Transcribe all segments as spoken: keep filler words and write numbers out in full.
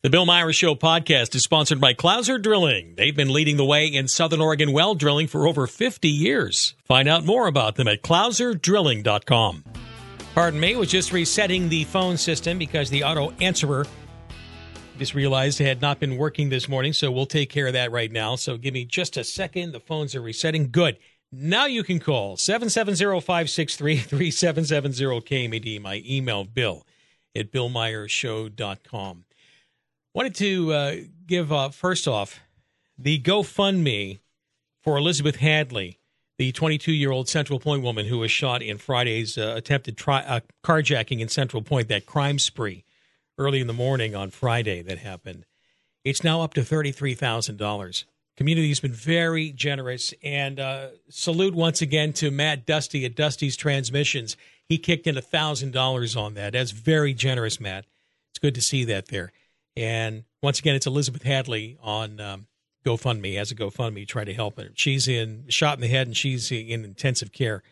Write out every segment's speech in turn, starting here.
The Bill Myers Show podcast is sponsored by Clouser Drilling. They've been leading the way in Southern Oregon well drilling for over fifty years. Find out more about them at clouser drilling dot com. Pardon me, was just resetting the phone system because the auto answerer just realized it had not been working this morning, so we'll take care of that right now. So give me just a second. The phones are resetting. Good. Now you can call seven seven zero, five six three, three seven seven zero K M E D. My email, bill at bill myers show dot com. Wanted to uh, give, uh, first off, the GoFundMe for Elizabeth Hadley, the twenty-two-year-old Central Point woman who was shot in Friday's uh, attempted tri- uh, carjacking in Central Point, that crime spree early in the morning on Friday that happened. It's now up to thirty-three thousand dollars. Community's been very generous, and uh, salute once again to Matt Dusty at Dusty's Transmissions. He kicked in one thousand dollars on that. That's very generous, Matt. It's good to see that there. And once again, it's Elizabeth Hadley on um, GoFundMe, as a GoFundMe, try to help her. She's in shot in the head, and she's in intensive care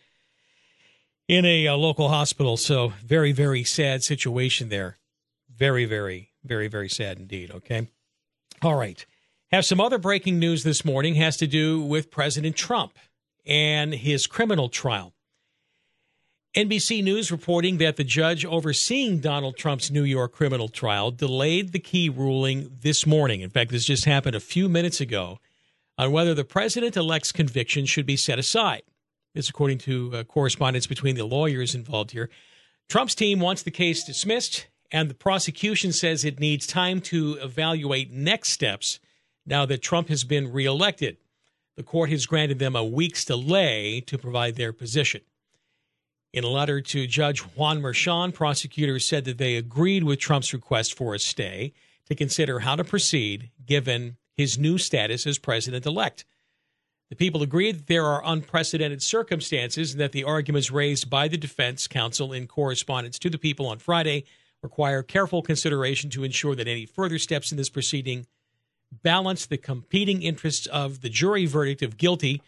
in a, a local hospital. So very, very sad situation there. Very, very, very, very sad indeed, okay? All right. Have some other breaking news this morning, has to do with President Trump and his criminal trial. N B C News reporting that the judge overseeing Donald Trump's New York criminal trial delayed the key ruling this morning. In fact, this just happened a few minutes ago on whether the president-elect's conviction should be set aside. This according to uh, correspondence between the lawyers involved here. Trump's team wants the case dismissed, and the prosecution says it needs time to evaluate next steps now that Trump has been reelected. The court has granted them a week's delay to provide their position. In a letter to Judge Juan Merchan, prosecutors said that they agreed with Trump's request for a stay to consider how to proceed given his new status as president-elect. The people agreed that there are unprecedented circumstances and that the arguments raised by the defense counsel in correspondence to the people on Friday require careful consideration to ensure that any further steps in this proceeding balance the competing interests of the jury verdict of guilty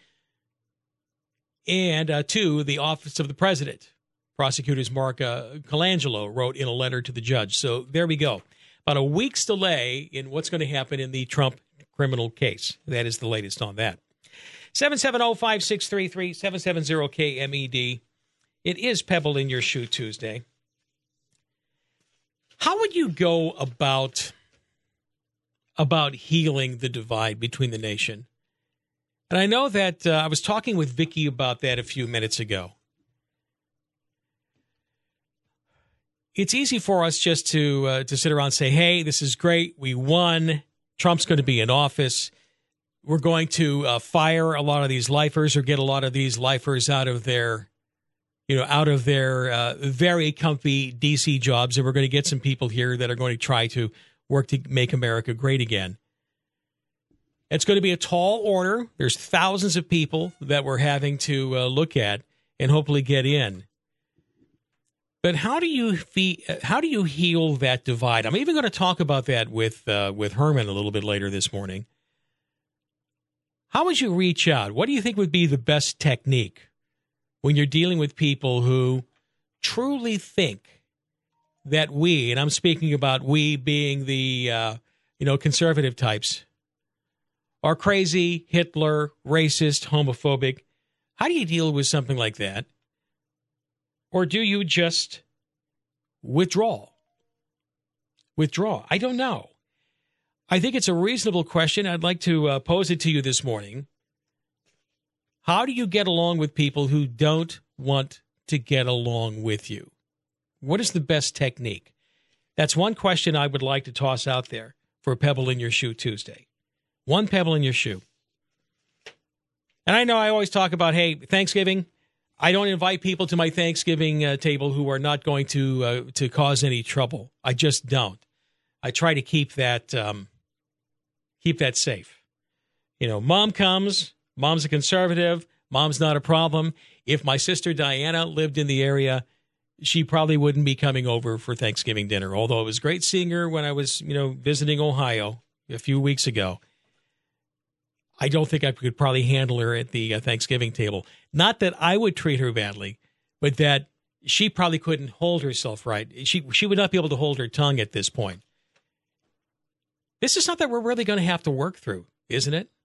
and, uh, two, the office of the president. Prosecutors Mark uh, Colangelo wrote in a letter to the judge. So there we go. About a week's delay in what's going to happen in the Trump criminal case. That is the latest on that. seven seven zero, five six three three, seven seven zero K M E D. It is Pebble in Your Shoe Tuesday. How would you go about, about healing the divide between the nation? And I know that uh, I was talking with Vicky about that a few minutes ago. It's easy for us just to uh, to sit around and say, hey, this is great. We won. Trump's going to be in office. We're going to uh, fire a lot of these lifers or get a lot of these lifers out of their, you know, out of their uh, very comfy D C jobs. And we're going to get some people here that are going to try to work to make America great again. It's going to be a tall order. There's thousands of people that we're having to uh, look at and hopefully get in. But how do you fe- how do you heal that divide? I'm even going to talk about that with uh, with Herman a little bit later this morning. How would you reach out? What do you think would be the best technique when you're dealing with people who truly think that we, and I'm speaking about we being the uh, you know conservative types, are crazy, Hitler, racist, homophobic? How do you deal with something like that? Or do you just withdraw? Withdraw? I don't know. I think it's a reasonable question. I'd like to uh, pose it to you this morning. How do you get along with people who don't want to get along with you? What is the best technique? That's one question I would like to toss out there for Pebble in Your Shoe Tuesday. One pebble in your shoe. And I know I always talk about, hey, Thanksgiving, I don't invite people to my Thanksgiving uh, table who are not going to uh, to cause any trouble. I just don't. I try to keep that um, keep that safe. You know, mom comes, mom's a conservative, mom's not a problem. If my sister Diana lived in the area, she probably wouldn't be coming over for Thanksgiving dinner, although it was great seeing her when I was, you know, visiting Ohio a few weeks ago. I don't think I could probably handle her at the uh, Thanksgiving table. Not that I would treat her badly, but that she probably couldn't hold herself right. She she would not be able to hold her tongue at this point. This is something we're really going to have to work through, isn't it?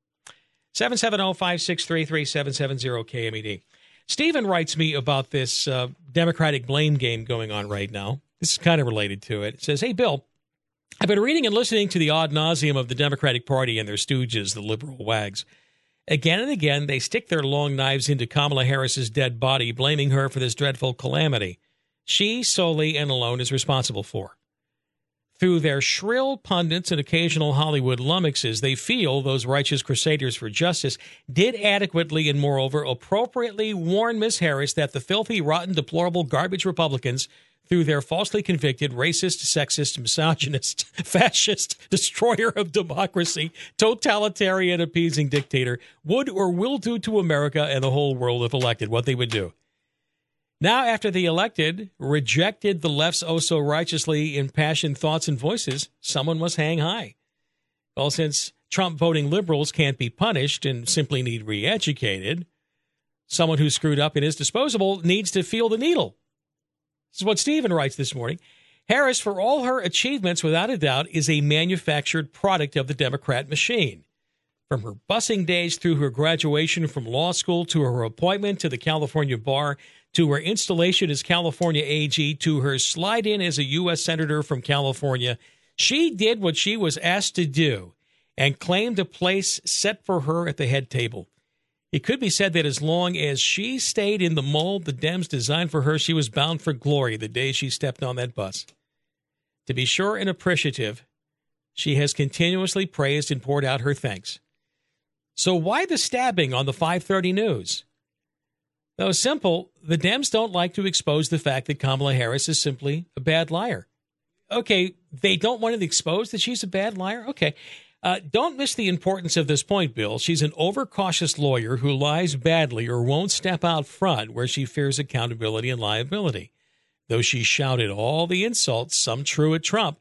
seven seven zero, five six three three, seven seven zero K M E D. Stephen writes me about this uh, Democratic blame game going on right now. This is kind of related to it. It says, hey, Bill, I've been reading and listening to the ad nauseum of the Democratic Party and their stooges, the liberal wags. Again and again, they stick their long knives into Kamala Harris's dead body, blaming her for this dreadful calamity she solely and alone is responsible for. Through their shrill pundits and occasional Hollywood lummoxes, they feel those righteous crusaders for justice did adequately and, moreover, appropriately warn Miss Harris that the filthy, rotten, deplorable, garbage Republicans, through their falsely convicted racist, sexist, misogynist, fascist, destroyer of democracy, totalitarian, appeasing dictator, would or will do to America and the whole world if elected, what they would do. Now, after the elected rejected the left's oh-so-righteously impassioned thoughts and voices, someone must hang high. Well, since Trump-voting liberals can't be punished and simply need re-educated, someone who screwed up and is disposable needs to feel the needle. This is what Stephen writes this morning. Harris, for all her achievements, without a doubt, is a manufactured product of the Democrat machine. From her busing days through her graduation from law school to her appointment to the California bar, to her installation as California A G, to her slide in as a U S senator from California, she did what she was asked to do and claimed a place set for her at the head table. It could be said that as long as she stayed in the mold the Dems designed for her, she was bound for glory the day she stepped on that bus. To be sure and appreciative, she has continuously praised and poured out her thanks. So why the stabbing on the five thirty news? Though simple, the Dems don't like to expose the fact that Kamala Harris is simply a bad liar. Okay, they don't want to expose that she's a bad liar? Okay. Uh, don't miss the importance of this point, Bill. She's an overcautious lawyer who lies badly or won't step out front where she fears accountability and liability. Though she shouted all the insults, some true at Trump,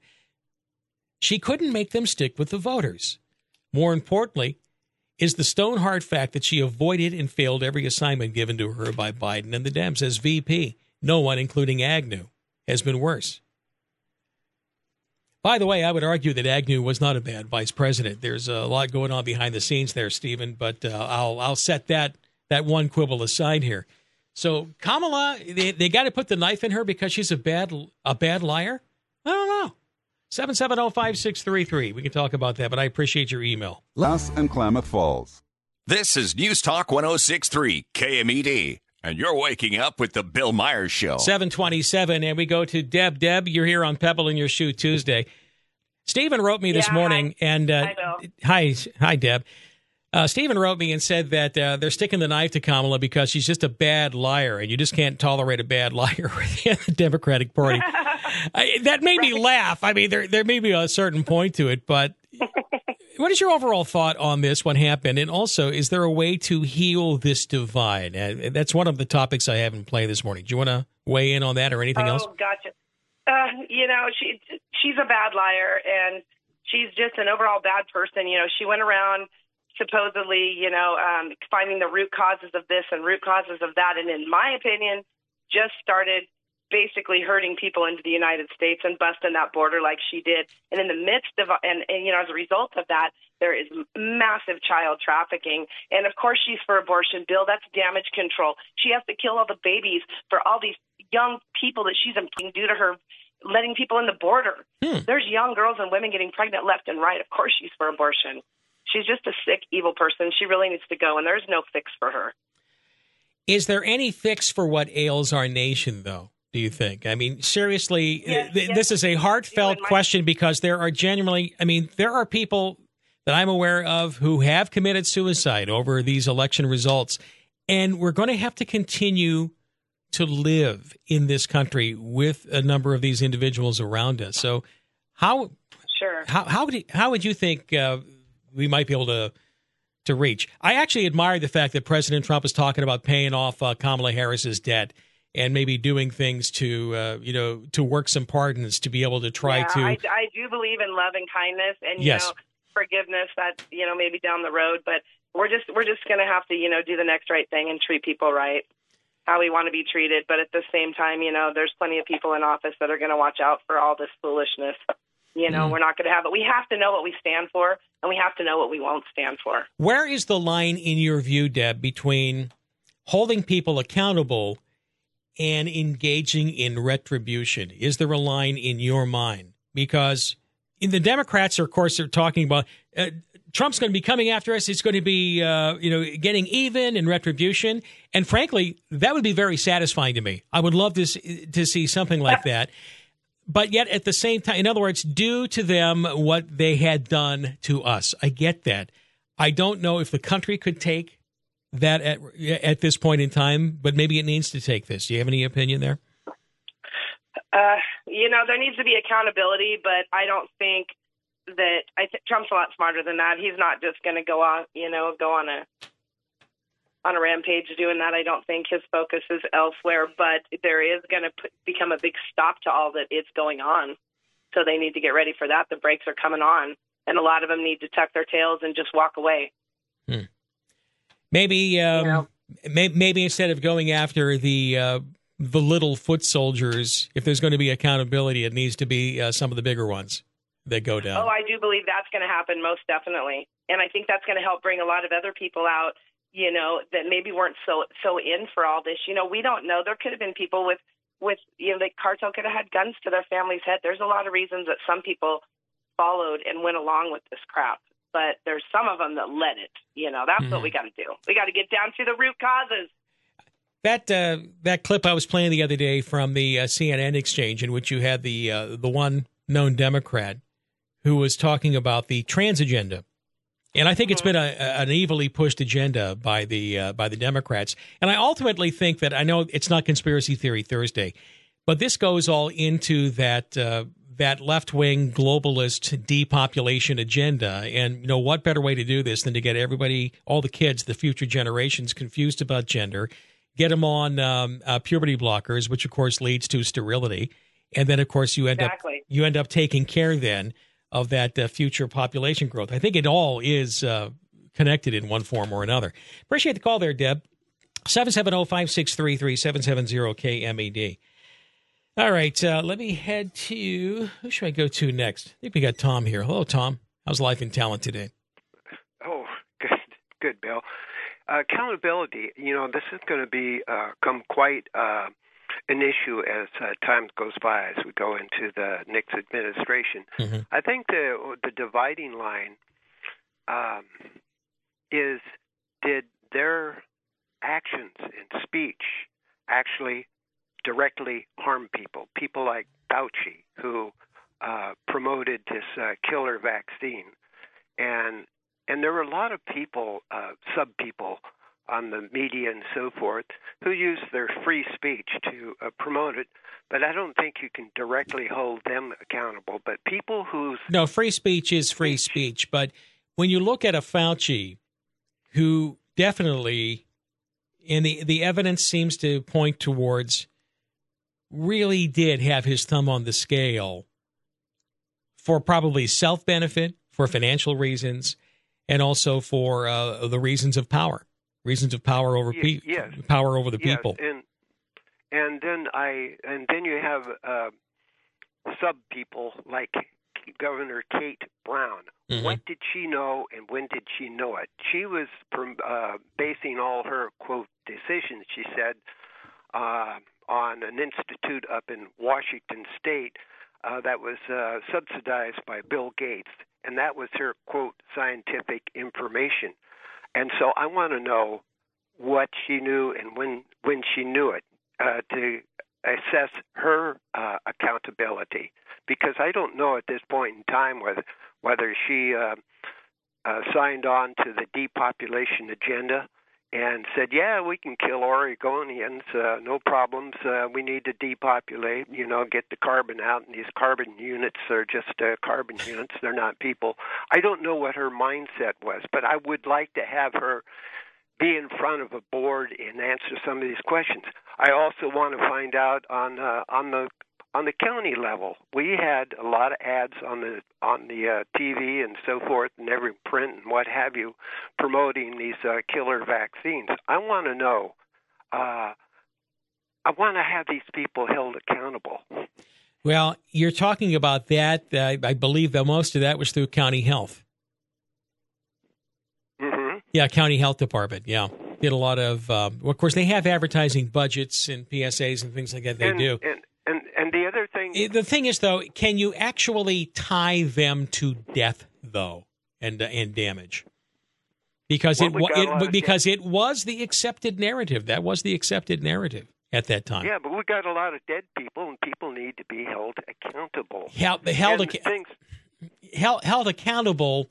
she couldn't make them stick with the voters. More importantly, is the stone-hard fact that she avoided and failed every assignment given to her by Biden and the Dems as V P. No one, including Agnew, has been worse. By the way, I would argue that Agnew was not a bad vice president. There's a lot going on behind the scenes there, Stephen, but uh, I'll I'll set that that one quibble aside here. So Kamala, they, they got to put the knife in her because she's a bad a bad liar? I don't know. seven seven zero, five six three three. We can talk about that, but I appreciate your email. Los and Klamath Falls. This is News Talk one oh six point three K M E D, and you're waking up with the Bill Myers Show. seven twenty-seven, and we go to Deb. Deb, you're here on Pebble in Your Shoe Tuesday. Stephen wrote me this yeah, morning, hi. and uh, hi, hi, Deb. Uh, Stephen wrote me and said that uh, they're sticking the knife to Kamala because she's just a bad liar, and you just can't tolerate a bad liar in the Democratic Party. I, that made right. me laugh. I mean, there there may be a certain point to it, but what is your overall thought on this, what happened? And also, is there a way to heal this divide? Uh, that's one of the topics I have in play this morning. Do you want to weigh in on that or anything oh, else? Oh, gotcha. Uh, you know, she she's a bad liar, and she's just an overall bad person. You know, she went around supposedly, you know, um, finding the root causes of this and root causes of that, and in my opinion, just started basically hurting people into the United States and busting that border like she did. And in the midst of, and, and you know, as a result of that, there is massive child trafficking. And of course she's for abortion. Bill, that's damage control. She has to kill all the babies for all these young people that she's employing due to her letting people in the border. Hmm. There's young girls and women getting pregnant left and right. Of course she's for abortion. She's just a sick, evil person. She really needs to go, and there's no fix for her. Is there any fix for what ails our nation, though? Do you think? I mean, seriously, yes, th- yes, this is a heartfelt my- question because there are genuinely, I mean, there are people that I'm aware of who have committed suicide over these election results, and we're going to have to continue to live in this country with a number of these individuals around us. So how sure. how how would you, how would you think uh, we might be able to to reach? I actually admire the fact that President Trump is talking about paying off uh, Kamala Harris's debt and maybe doing things to, uh, you know, to work some pardons to be able to try yeah, to. I, I do believe in love and kindness and, you yes. know, forgiveness that, you know, maybe down the road. But we're just we're just going to have to, you know, do the next right thing and treat people right, how we want to be treated. But at the same time, you know, there's plenty of people in office that are going to watch out for all this foolishness. You know, Mm. we're not going to have it. We have to know what we stand for, and we have to know what we won't stand for. Where is the line, in your view, Deb, between holding people accountable and engaging in retribution? Is there a line in your mind? Because in the Democrats, are, of course, are talking about uh, Trump's going to be coming after us. It's going to be, uh, you know, getting even in retribution. And frankly, that would be very satisfying to me. I would love to s- to see something like that. But yet, at the same time, in other words, do to them what they had done to us. I get that. I don't know if the country could take that at at this point in time, but maybe it needs to take this. Do you have any opinion there? Uh, you know, there needs to be accountability, but I don't think that I think Trump's a lot smarter than that. He's not just going to go on, you know, go on a on a rampage doing that. I don't think his focus is elsewhere, but there is going to become a big stop to all that is going on. So they need to get ready for that. The brakes are coming on, and a lot of them need to tuck their tails and just walk away. Hmm. Maybe, um, You know? may, maybe instead of going after the uh, the little foot soldiers, if there's going to be accountability, it needs to be uh, some of the bigger ones that go down. Oh, I do believe that's going to happen, most definitely. And I think that's going to help bring a lot of other people out, you know, that maybe weren't so so in for all this. You know, we don't know. There could have been people with, with you know, the cartel could have had guns to their family's head. There's a lot of reasons that some people followed and went along with this crap. But there's some of them that let it. You know, that's mm-hmm. what we got to do. We got to get down to the root causes. That uh, that clip I was playing the other day from the uh, C N N exchange, in which you had the uh, the one known Democrat who was talking about the trans agenda, and I think mm-hmm. it's been a, an evilly pushed agenda by the uh, by the Democrats. And I ultimately think that, I know it's not Conspiracy Theory Thursday, but this goes all into that uh, that left wing globalist depopulation agenda. And you know, what better way to do this than to get everybody, all the kids, the future generations, confused about gender. Get them on um, uh, puberty blockers, which of course leads to sterility, and then of course you end exactly. up you end up taking care then of that uh, future population growth. I think it all is uh, connected in one form or another. Appreciate the call there, Deb. seven seven zero, five six three three, seven seven zero K M E D. All right, uh, let me head to, who should I go to next? I think we got Tom here. Hello, Tom. How's life and talent today? Oh, good, good, Bill. Uh, accountability, you know, this is going to be uh, come quite uh, an issue as uh, time goes by, as we go into the next administration. Mm-hmm. I think the the dividing line um, is, did their actions and speech actually directly harm people? People like Fauci, who uh, promoted this uh, killer vaccine, and And there were a lot of people, uh, sub-people on the media and so forth, who used their free speech to uh, promote it. But I don't think you can directly hold them accountable. But people whose... No, free speech is free speech. But when you look at a Fauci who definitely, and the, the evidence seems to point towards, really did have his thumb on the scale for probably self-benefit, for financial reasons, and also for uh, the reasons of power, reasons of power over pe- yes. power over the yes. people. And and then I and then you have uh, sub people like Governor Kate Brown. Mm-hmm. What did she know, and when did she know it? She was uh, basing all her quote decisions, she said, uh, on an institute up in Washington State uh, that was uh, subsidized by Bill Gates. And that was her, quote, scientific information. And so I want to know what she knew and when when she knew it uh, to assess her uh, accountability. Because I don't know at this point in time whether, whether she uh, uh, signed on to the depopulation agenda and said, yeah, we can kill Oregonians, uh, no problems. Uh, we need to depopulate, you know, get the carbon out. And these carbon units are just uh, carbon units. They're not people. I don't know what her mindset was, but I would like to have her be in front of a board and answer some of these questions. I also want to find out on uh, on the on the county level. We had a lot of ads on the on the uh, T V and so forth, and every print and what have you, promoting these uh, killer vaccines. I want to know. Uh, I want to have these people held accountable. Well, you're talking about that. Uh, I believe that most of that was through county health. Mm-hmm. Yeah, county health department. Yeah, did a lot of. Um, well, of course, they have advertising budgets and P S As and things like that. They and, do. And, and and the other thing, the thing is, though, can you actually tie them to death, though, and uh, and damage? Because well, it, we wa- it because dead. it was the accepted narrative. That was the accepted narrative at that time. Yeah, but we got a lot of dead people, and people need to be held accountable. Held, held, and ac- things, held, held accountable.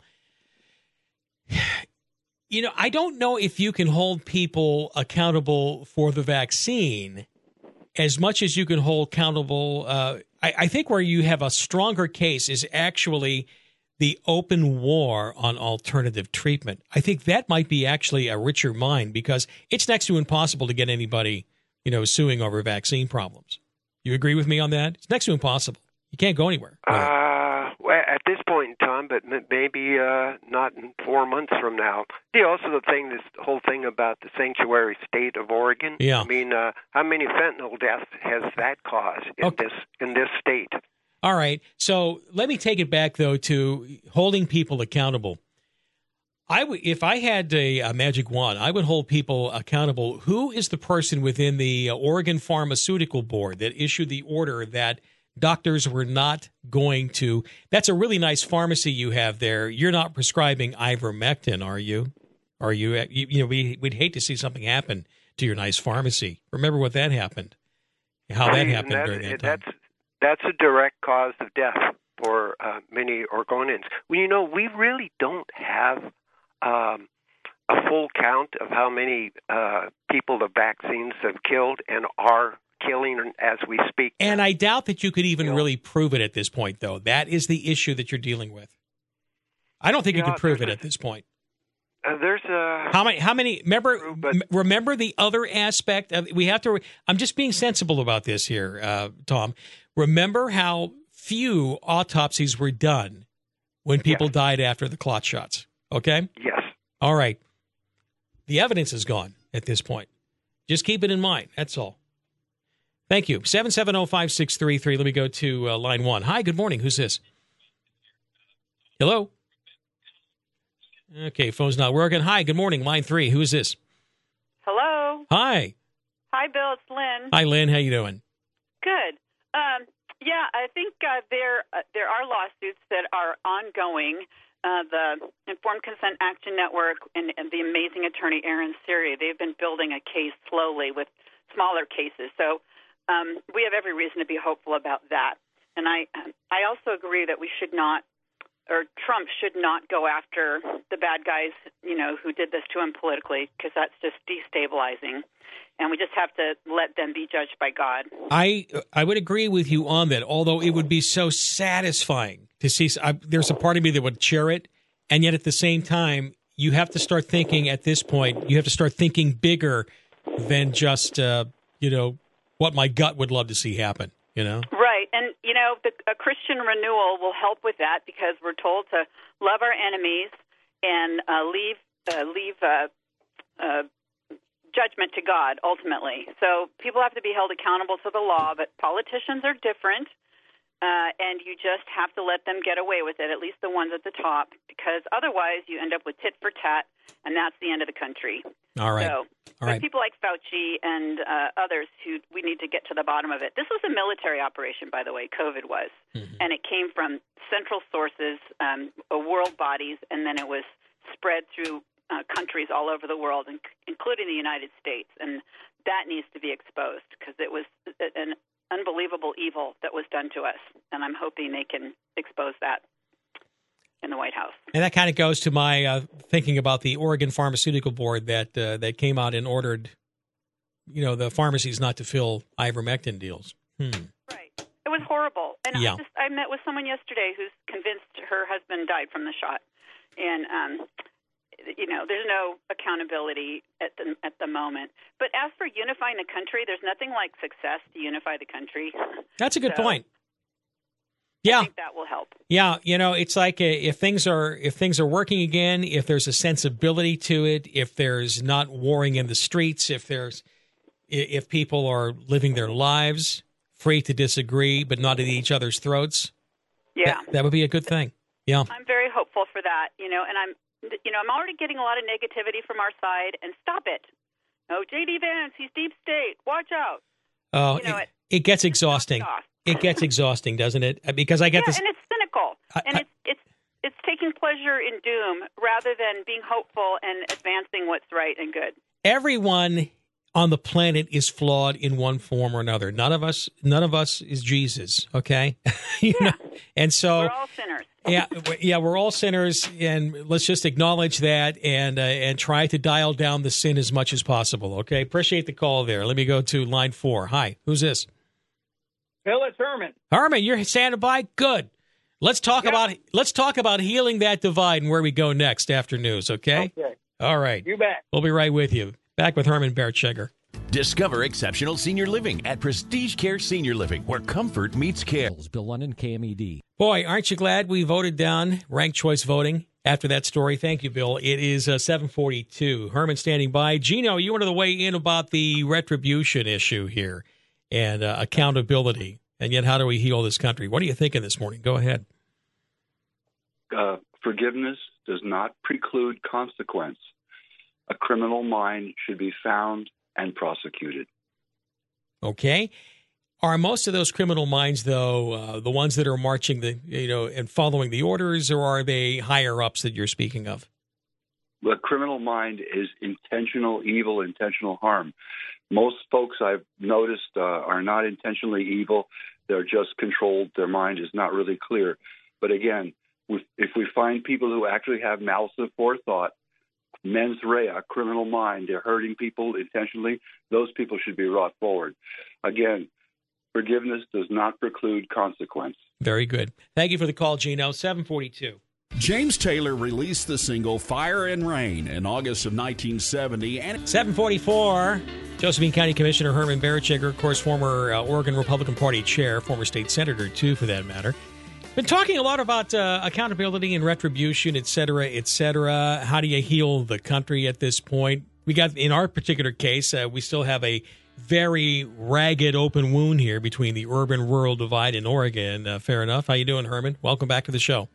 You know, I don't know if you can hold people accountable for the vaccine as much as you can hold accountable. Uh, I, I think where you have a stronger case is actually the open war on alternative treatment. I think that might be actually a richer mine because it's next to impossible to get anybody, you know, suing over vaccine problems. You agree with me on that? It's next to impossible. You can't go anywhere. Uh, well, at this point in time, but maybe uh, not in four months from now. The also the thing, this whole thing about the sanctuary state of Oregon. Yeah. I mean, uh, how many fentanyl deaths has that caused in Okay. this in this state? All right. So let me take it back, though, to holding people accountable. I w- if I had a, a magic wand, I would hold people accountable. Who is the person within the Oregon Pharmaceutical Board that issued the order that doctors were not going to? That's a really nice pharmacy you have there. You're not prescribing ivermectin, are you? Are you? You, you know, we, we'd hate to see something happen to your nice pharmacy. Remember what that happened? How that And happened that- during that time. That's that's a direct cause of death for uh, many Oregonians. Well, you know, we really don't have um, a full count of how many uh, people the vaccines have killed and are killing as we speak. And I doubt that you could even You know? really prove it at this point, though. That is the issue that you're dealing with. I don't think you Yeah, could prove it there's at this point. Uh, there's a How many? How many? Remember, But- m- remember the other aspect of. We have to. I'm just being sensible about this here, uh, Tom. Remember how few autopsies were done when people Yes. died after the clot shots. Okay. yes. All right. The evidence is gone at this point. Just keep it in mind. That's all. Thank you. seven seven zero, five six three three. Let me go to uh, line one. Hi, good morning. Who's this? Hello? Okay, phone's not working. Hi, good morning. Line three. Who is this? Hello. Hi. Hi, Bill. It's Lynn. Hi, Lynn. How you doing? Good. Um, yeah, I think uh, there uh, there are lawsuits that are ongoing. Uh, the Informed Consent Action Network and, and the amazing attorney Aaron Siri, they've been building a case slowly with smaller cases. So um, we have every reason to be hopeful about that. And I I also agree that we should not, or Trump should not go after the bad guys, you know, who did this to him politically, because that's just destabilizing. And we just have to let them be judged by God. I I would agree with you on that, although it would be so satisfying to see. I, there's a part of me that would cheer it, and yet at the same time, you have to start thinking at this point, you have to start thinking bigger than just, uh, you know, what my gut would love to see happen, you know? Right. And, you know, the, a Christian renewal will help with that because we're told to love our enemies and uh, leave, uh, leave uh, uh, judgment to God, ultimately. So people have to be held accountable to the law, but politicians are different, uh, and you just have to let them get away with it, at least the ones at the top, because otherwise you end up with tit for tat, and that's the end of the country. All right. So, All right. but people like Fauci and uh, others who we need to get to the bottom of it. This was a military operation, by the way, COVID was, Mm-hmm. and it came from central sources, um, uh, world bodies, and then it was spread through uh, countries all over the world, in- including the United States, and that needs to be exposed because it was an unbelievable evil that was done to us, and I'm hoping they can expose that in the White House. And that kind of goes to my uh, thinking about the Oregon Pharmaceutical Board that uh, that came out and ordered, you know, the pharmacies not to fill ivermectin deals. Hmm. Right. It was horrible. And Yeah. I just I met with someone yesterday who's convinced her husband died from the shot. And um you know, there's no accountability at the at the moment. But as for unifying the country, there's nothing like success to unify the country. That's a good So, point. I Yeah. think that will help. Yeah, you know, it's like uh, if things are if things are working again, if there's a sensibility to it, if there's not warring in the streets, if there's if people are living their lives free to disagree, but not at each other's throats. Yeah. That, that would be a good thing. Yeah. I'm very hopeful for that, you know, and I'm, you know, I'm already getting a lot of negativity from our side, and stop it. No, J D. Vance, he's deep state. Watch out. Oh, you know, it, it gets exhausting. It gets exhausting, doesn't it? Because I get yeah, this. and it's cynical, I, and I, it's it's it's taking pleasure in doom rather than being hopeful and advancing what's right and good. Everyone on the planet is flawed in one form or another. None of us, none of us is Jesus. Okay, you yeah. know, and so we're all sinners. yeah, yeah, we're all sinners, and let's just acknowledge that and uh, and try to dial down the sin as much as possible. Okay, appreciate the call there. Let me go to line four. Hi, who's this? Bill, it's Herman. Herman, you're standing by. Good. Let's talk yep. about let's talk about healing that divide and where we go next after news. Okay. Okay. All right. You bet. We'll be right with you. Back with Herman Bertschiger. Discover exceptional senior living at Prestige Care Senior Living, where comfort meets care. Bill London, K M E D. Boy, aren't you glad we voted down ranked choice voting after that story? Thank you, Bill. It is uh, seven forty-two. Herman standing by. Gino, you wanted to weigh in about the retribution issue here and uh, accountability, and yet how do we heal this country? What are you thinking this morning? Go ahead. Uh, forgiveness does not preclude consequence. A criminal mind should be found and prosecuted. Okay. Are most of those criminal minds, though, uh, the ones that are marching the, you know, and following the orders, or are they higher ups that you're speaking of? The criminal mind is intentional evil, intentional harm. Most folks I've noticed uh, are not intentionally evil. They're just controlled. Their mind is not really clear. But again, if we find people who actually have malice of forethought, mens rea, criminal mind, they're hurting people intentionally, those people should be brought forward. Again, forgiveness does not preclude consequence. Very good. Thank you for the call, Gino. seven forty-two. James Taylor released the single Fire and Rain in August of nineteen seventy. And seven forty-four. Josephine County Commissioner Herman Bertschiger, of course, former uh, Oregon Republican Party chair, former state senator, too, for that matter. Been talking a lot about uh, accountability and retribution, et cetera, et cetera. How do you heal the country at this point? We got, in our particular case, uh, we still have a very ragged open wound here between the urban-rural divide in Oregon. Uh, fair enough. How you doing, Herman? Welcome back to the show.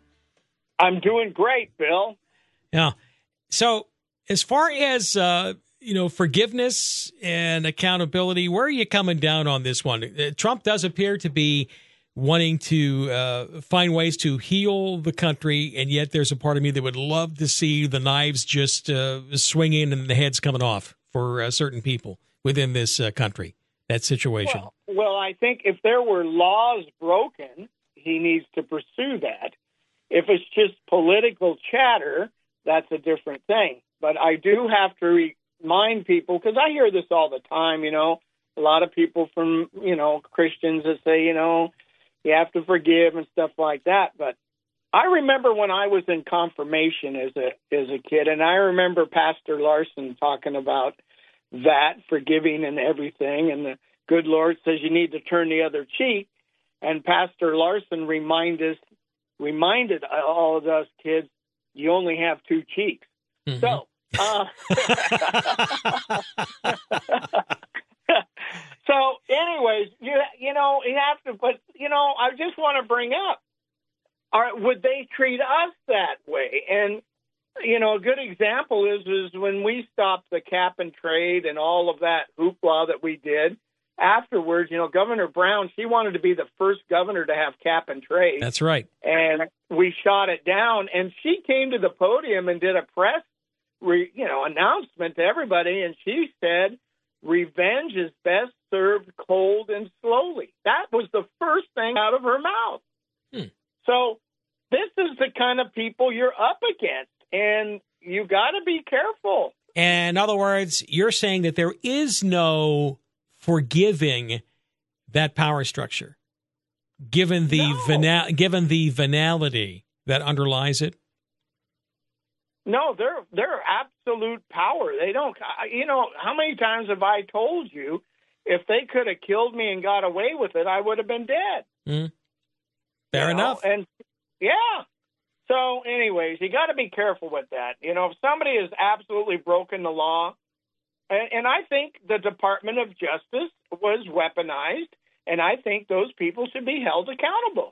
I'm doing great, Bill. Yeah. So as far as, uh, you know, forgiveness and accountability, where are you coming down on this one? Uh, Trump does appear to be wanting to uh, find ways to heal the country, and yet there's a part of me that would love to see the knives just uh, swinging and the heads coming off for uh, certain people within this uh, country, that situation. Well, well, I think if there were laws broken, he needs to pursue that. If it's just political chatter, that's a different thing. But I do have to remind people, because I hear this all the time, you know, a lot of people from, you know, Christians that say, you know, you have to forgive and stuff like that. But I remember when I was in confirmation as a as a kid, and I remember Pastor Larson talking about that, forgiving and everything. And the good Lord says you need to turn the other cheek. And Pastor Larson remind us, reminded all of us kids, you only have two cheeks. Mm-hmm. So, uh, so anyways, you you know, you have to, but, you know, I just want to bring up, are, would they treat us that way? And, you know, a good example is, is when we stopped the cap and trade and all of that hoopla that we did. Afterwards, you know, Governor Brown, she wanted to be the first governor to have cap and trade. That's right. And we shot it down. And she came to the podium and did a press, re, you know, announcement to everybody. And she said, revenge is best served cold and slowly. That was the first thing out of her mouth. Hmm. So this is the kind of people you're up against. And you got to be careful. And in other words, you're saying that there is no forgiving that power structure, given the no. vena- given the venality that underlies it? No, they're they're absolute power. They don't, you know, how many times have I told you, if they could have killed me and got away with it, I would have been dead. Mm. Fair you know? enough. And yeah. So anyways, you got to be careful with that. You know, if somebody has absolutely broken the law, and, and I think the Department of Justice was weaponized, and I think those people should be held accountable.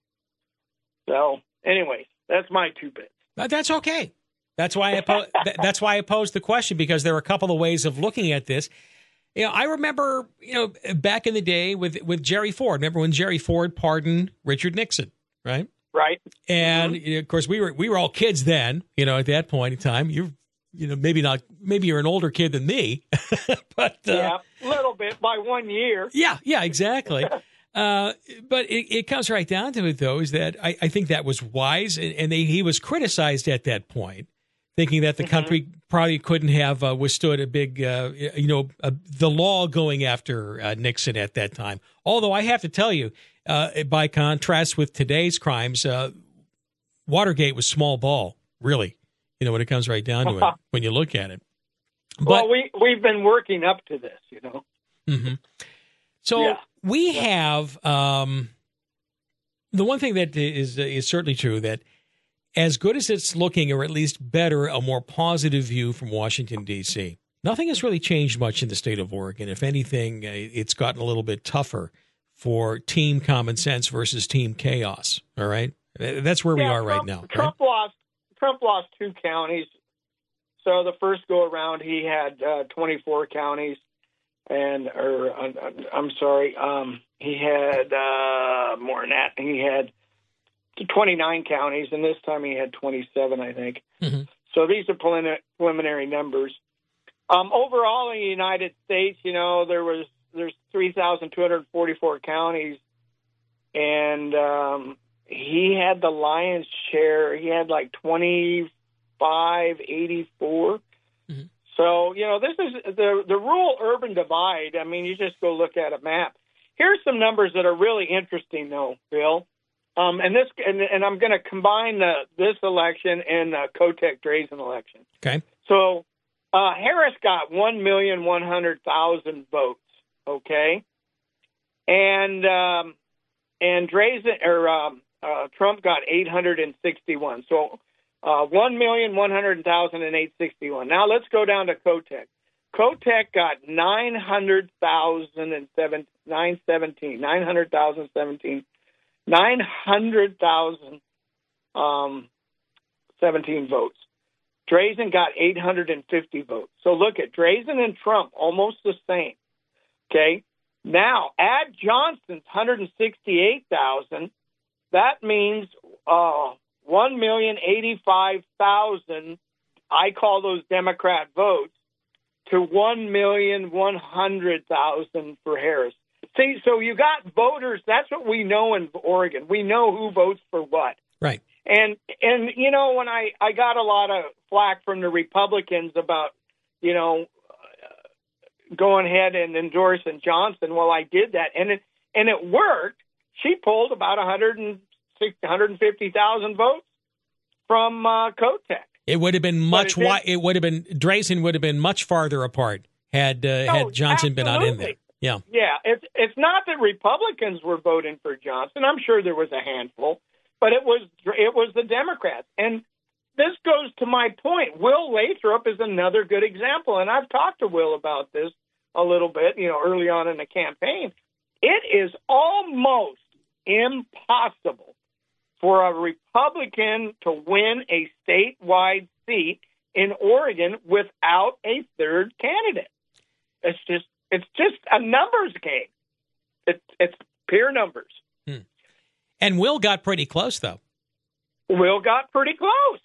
So, anyways, that's my two bits. That's okay. That's why I po- that's why I posed the question, because there are a couple of ways of looking at this. You know, I remember, you know, back in the day with, with Jerry Ford. Remember when Jerry Ford pardoned Richard Nixon, right? Right. And mm-hmm. you know, of course, we were we were all kids then. You know, at that point in time, you you know maybe not maybe you're an older kid than me, but uh, yeah, a little bit by one year. Yeah, yeah, exactly. uh, but it, it comes right down to it, though, is that I, I think that was wise, and, and they, he was criticized at that point, thinking that the mm-hmm. country probably couldn't have uh, withstood a big, uh, you know, uh, the law going after uh, Nixon at that time. Although I have to tell you, uh, by contrast with today's crimes, uh, Watergate was small ball, really, you know, when it comes right down to it, when you look at it. But, well, we, we've been working up to this, you know. Mm-hmm. So yeah. we have um, the one thing that is is certainly true, that as good as it's looking, or at least better, a more positive view from Washington, D C, nothing has really changed much in the state of Oregon. If anything, it's gotten a little bit tougher for team common sense versus team chaos. All right? That's where yeah, we are Trump, right now. Trump right? lost Trump lost two counties. So the first go-around, he had uh, twenty-four counties. And, or uh, I'm sorry, um, he had uh, more than that. He had twenty-nine counties, and this time he had twenty-seven, I think. Mm-hmm. So these are preliminary, preliminary numbers. Um, overall, in the United States, you know, there was there's three thousand two hundred forty-four counties, and um, he had the lion's share. He had like twenty-five eighty-four. Mm-hmm. So, you know, this is the the rural-urban divide. I mean, you just go look at a map. Here's some numbers that are really interesting, though, Bill. Um, and this, and, and I'm going to combine the, this election and the Kotek-Drazen election. Okay. So uh, Harris got one million one hundred thousand votes. Okay, and um, and Drazen or um, uh, Trump got eight hundred sixty-one. So uh, one million one hundred thousand and eight sixty-one. Now let's go down to Kotek. Kotek got nine hundred thousand and seven nine seventeen nine hundred thousand seventeen nine hundred thousand um, seventeen votes. Drazen got eight hundred fifty votes. So look at Drazen and Trump, almost the same. Okay. Now add Johnson's one hundred sixty-eight thousand. That means uh, one million eighty-five thousand. I call those Democrat votes to one million one hundred thousand for Harris. See, so you got voters. That's what we know in Oregon. We know who votes for what. Right. And, and you know, when I, I got a lot of flack from the Republicans about, you know, uh, going ahead and endorsing Johnson, well, I did that. And it, and it worked. She pulled about one hundred sixty, one hundred fifty thousand votes from uh, Kotek. It would have been much it, wi- it would have been Drazen would have been much farther apart had uh, no, had Johnson absolutely. been not in there. Yeah. Yeah, it's it's not that Republicans were voting for Johnson. I'm sure there was a handful, but it was it was the Democrats. And this goes to my point. Will Lathrop is another good example, and I've talked to Will about this a little bit, you know, early on in the campaign. It is almost impossible for a Republican to win a statewide seat in Oregon without a third candidate. It's just It's just a numbers game. It's it's pure numbers. Hmm. And Will got pretty close, though. Will got pretty close.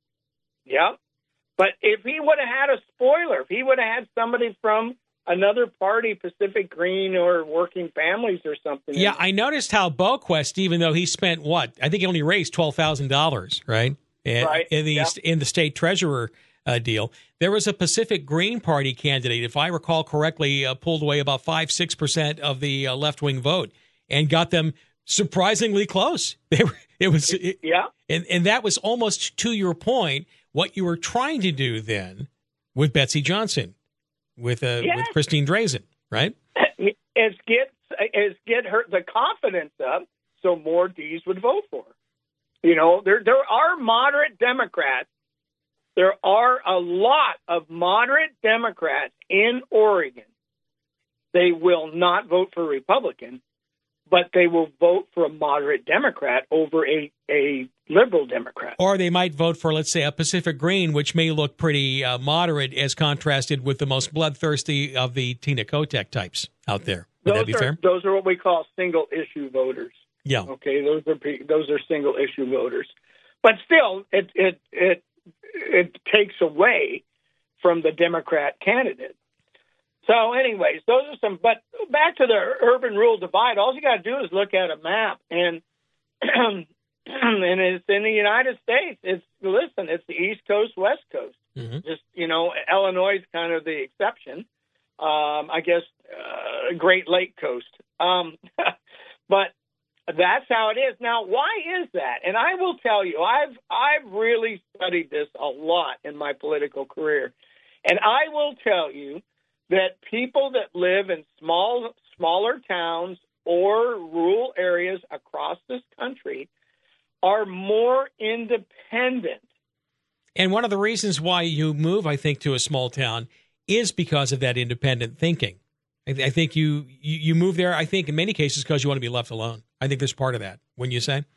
Yeah. But if he would have had a spoiler, if he would have had somebody from another party, Pacific Green or Working Families or something. Yeah, I noticed how BoQuest, even though he spent, what, I think he only raised twelve thousand dollars, right? In, right. In the, yeah. in the state treasurer Uh, deal. There was a Pacific Green Party candidate, if I recall correctly, uh, pulled away about five, six percent of the uh, left wing vote and got them surprisingly close. They were, it was, it, yeah, and and that was almost to your point what you were trying to do then with Betsy Johnson, with uh, yes. with Christine Drazen, right? Is get is get her the confidence up so more D's would vote for her. You know, there there are moderate Democrats. There are a lot of moderate Democrats in Oregon they will not vote for a Republican, but they will vote for a moderate Democrat over a, a liberal Democrat. Or they might vote for, let's say, a Pacific Green, which may look pretty uh, moderate as contrasted with the most bloodthirsty of the Tina Kotek types out there. Would those that be are, fair? Those are what we call single-issue voters. Yeah. Okay, those are those are single-issue voters. But still, it it it it takes away from the Democrat candidate. So anyways, those are some, but back to the urban-rural divide, all you got to do is look at a map, and and it's in the United States. It's, listen, it's the East Coast, West Coast. Mm-hmm. Just, you know, Illinois is kind of the exception. Um, I guess uh, Great Lake Coast. Um, but that's how it is. Now, why is that? And I will tell you, I've I've really studied this a lot in my political career. And I will tell you that people that live in small, smaller towns or rural areas across this country are more independent. And one of the reasons why you move, I think, to a small town is because of that independent thinking. I, th- I think you, you, you move there, I think, in many cases because you want to be left alone. I think there's part of that, wouldn't you say?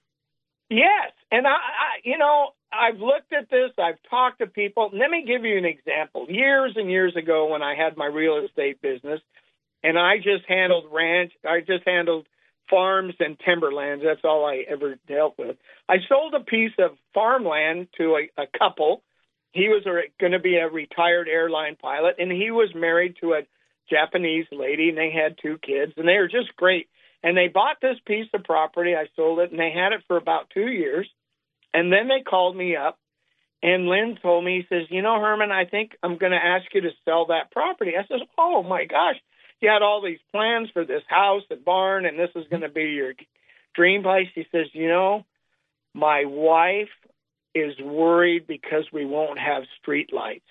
Yes. And, I, I you know, I've looked at this. I've talked to people. Let me give you an example. Years and years ago when I had my real estate business, and I just handled ranch, I just handled farms and timberlands. That's all I ever dealt with. I sold a piece of farmland to a, a couple. He was going to be a retired airline pilot, and he was married to a Japanese lady, and they had two kids, and they were just great. And they bought this piece of property. I sold it, and they had it for about two years. And then they called me up, and Lynn told me, he says, you know, Herman, I think I'm going to ask you to sell that property. I says, oh, my gosh. You had all these plans for this house and barn, and this is going to be your dream place. He says, you know, my wife is worried because we won't have street lights.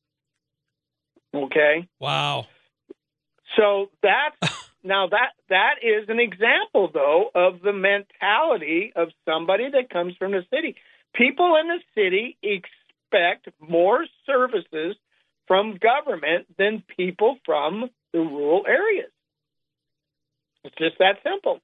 Okay? Wow. So that's now that that is an example, though, of the mentality of somebody that comes from the city. People in the city expect more services from government than people from the rural areas. It's just that simple.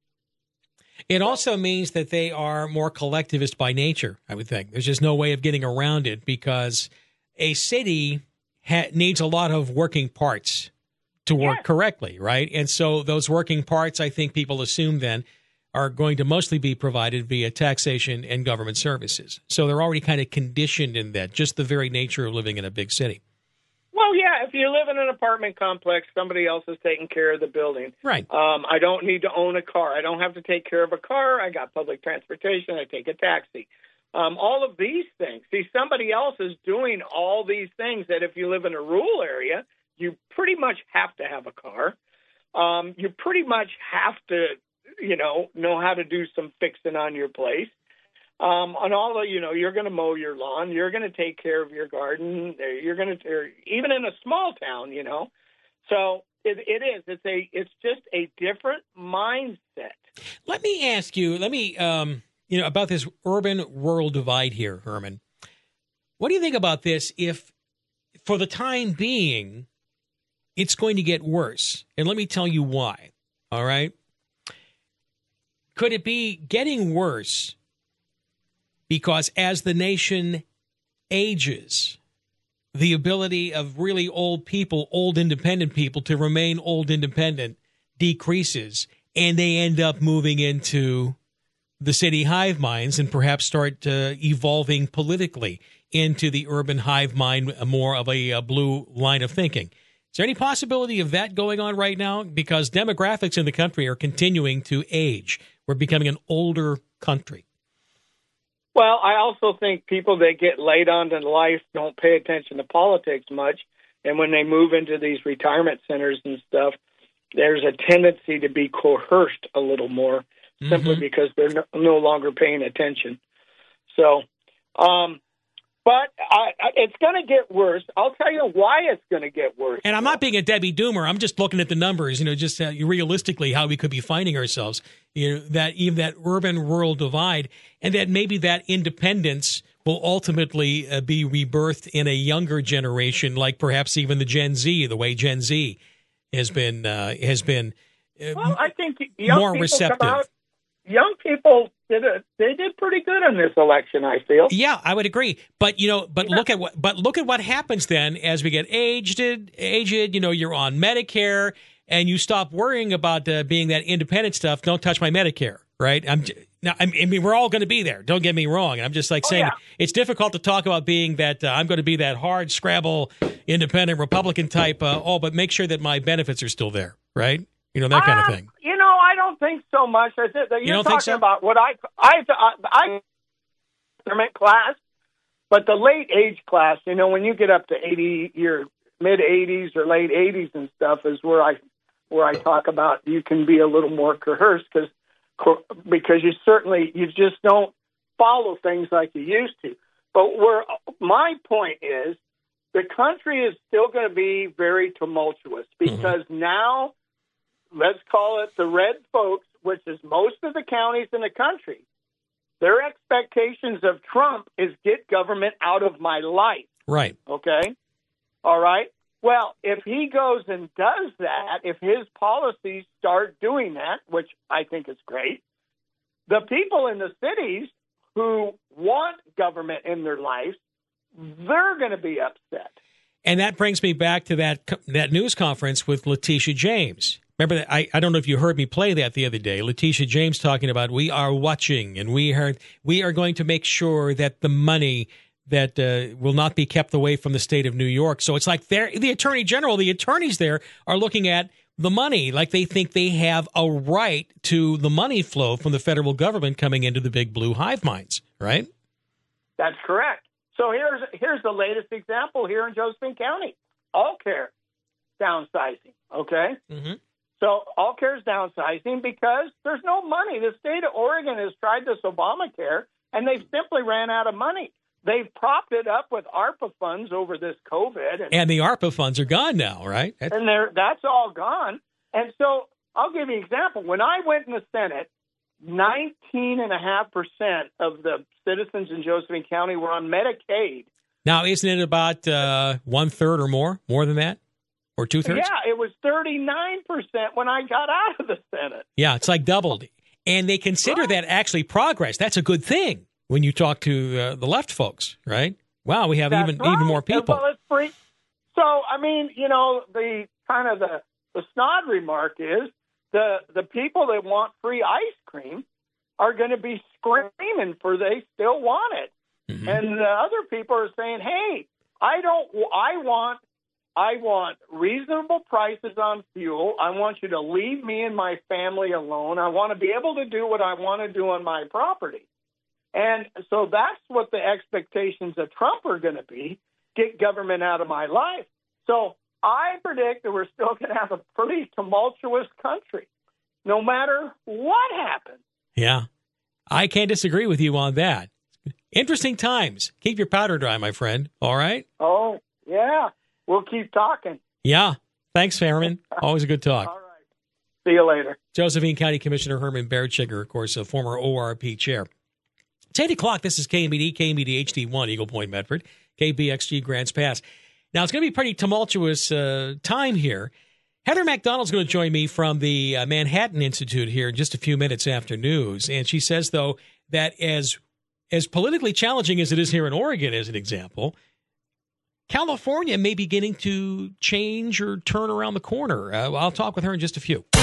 It also means that they are more collectivist by nature, I would think. There's just no way of getting around it because a city ha- needs a lot of working parts to work yes. correctly, right? And so those working parts, I think people assume then, are going to mostly be provided via taxation and government services. So they're already kind of conditioned in that, just the very nature of living in a big city. Well, yeah, if you live in an apartment complex, somebody else is taking care of the building. Right. Um, I don't need to own a car. I don't have to take care of a car. I got public transportation. I take a taxi. Um, all of these things. See, somebody else is doing all these things that if you live in a rural area, you pretty much have to have a car. Um, you pretty much have to, you know, know how to do some fixing on your place. Um, and all the, you know, you're going to mow your lawn, you're going to take care of your garden, you're going to, even in a small town, you know. So it, it is, it's a, it's just a different mindset. Let me ask you, let me, um, you know, about this urban-rural divide here, Herman. What do you think about this if, for the time being, it's going to get worse? And let me tell you why, all right? Could it be getting worse because as the nation ages, the ability of really old people, old independent people, to remain old independent decreases, and they end up moving into the city hive minds and perhaps start uh, evolving politically into the urban hive mind, more of a, a blue line of thinking? Is there any possibility of that going on right now? Because demographics in the country are continuing to age. We're becoming an older country. Well, I also think people that get laid on to life don't pay attention to politics much. And when they move into these retirement centers and stuff, there's a tendency to be coerced a little more mm-hmm. simply because they're no, no longer paying attention. So, um, but I, I, it's going to get worse. I'll tell you why it's going to get worse. And I'm not being a Debbie Doomer. I'm just looking at the numbers, you know, just uh, realistically how we could be finding ourselves, you know, that even that urban-rural divide, and that maybe that independence will ultimately uh, be rebirthed in a younger generation, like perhaps even the Gen Z, the way Gen Z has been uh, has been uh, well, I think young more people receptive. Come out, young people did a, they did pretty good in this election, I feel. Yeah, I would agree. But you know, but yeah. look at what but look at what happens then as we get aged. Aged, you know, you're on Medicare, and you stop worrying about uh, being that independent stuff. Don't touch my Medicare, right? I'm now. I mean, we're all going to be there. Don't get me wrong. I'm just like oh, saying yeah. it's difficult to talk about being that. Uh, I'm going to be that hard scrabble, independent Republican type. Uh, oh, but make sure that my benefits are still there, right? You know, that kind um, of thing. You know, I don't think so much. I think that You you're don't talking think so? about what I I I I class, but the late age class. You know, when you get up to eighty, your mid eighties or late eighties and stuff is where I where I talk about you can be a little more coerced because because you certainly you just don't follow things like you used to. But where my point is, the country is still going to be very tumultuous because mm-hmm. now. Let's call it the red folks, which is most of the counties in the country. Their expectations of Trump is get government out of my life. Right. Okay. All right. Well, if he goes and does that, if his policies start doing that, which I think is great, the people in the cities who want government in their lives, they're going to be upset. And that brings me back to that that news conference with Letitia James. Remember that? I, I don't know if you heard me play that the other day. Letitia James talking about we are watching and we are we are going to make sure that the money that uh, will not be kept away from the state of New York. So it's like they're, the attorney general, the attorneys there are looking at the money like they think they have a right to the money flow from the federal government coming into the big blue hive minds, right? That's correct. So here's here's the latest example here in Josephine County. All care downsizing, okay? Mm-hmm. So all care is downsizing because there's no money. The state of Oregon has tried this Obamacare, and they've simply ran out of money. They've propped it up with ARPA funds over this COVID. And, and the ARPA funds are gone now, right? That's- and they're, that's all gone. And so I'll give you an example. When I went in the Senate, nineteen point five percent of the citizens in Josephine County were on Medicaid. Now, isn't it about uh, one-third or more? More than that? Or two-thirds? Yeah, it was thirty-nine percent when I got out of the Senate. Yeah, it's like doubled. And they consider right. that actually progress. That's a good thing when you talk to uh, the left folks, right? Wow, we have That's even right. even more people. Well, it's free. So, I mean, you know, the kind of the, the snod remark is the, the people that want free ice cream are going to be screaming for they still want it. Mm-hmm. And the other people are saying, hey, I don't, I want I want reasonable prices on fuel. I want you to leave me and my family alone. I want to be able to do what I want to do on my property. And so that's what the expectations of Trump are going to be, get government out of my life. So I predict that we're still going to have a pretty tumultuous country, no matter what happens. Yeah, I can't disagree with you on that. Interesting times. Keep your powder dry, my friend. All right? Oh, yeah. We'll keep talking. Yeah. Thanks, Herman. Always a good talk. All right. See you later. Josephine County Commissioner Herman Bairdschigger, of course, a former O R P chair. It's eight o'clock. This is K M E D, K M E D H D one, Eagle Point, Medford, K B X G, Grants Pass. Now, it's going to be a pretty tumultuous uh, time here. Heather McDonald's going to join me from the uh, Manhattan Institute here in just a few minutes after news. And she says, though, that as as politically challenging as it is here in Oregon, as an example, California may be beginning to change or turn around the corner. Uh, I'll talk with her in just a few.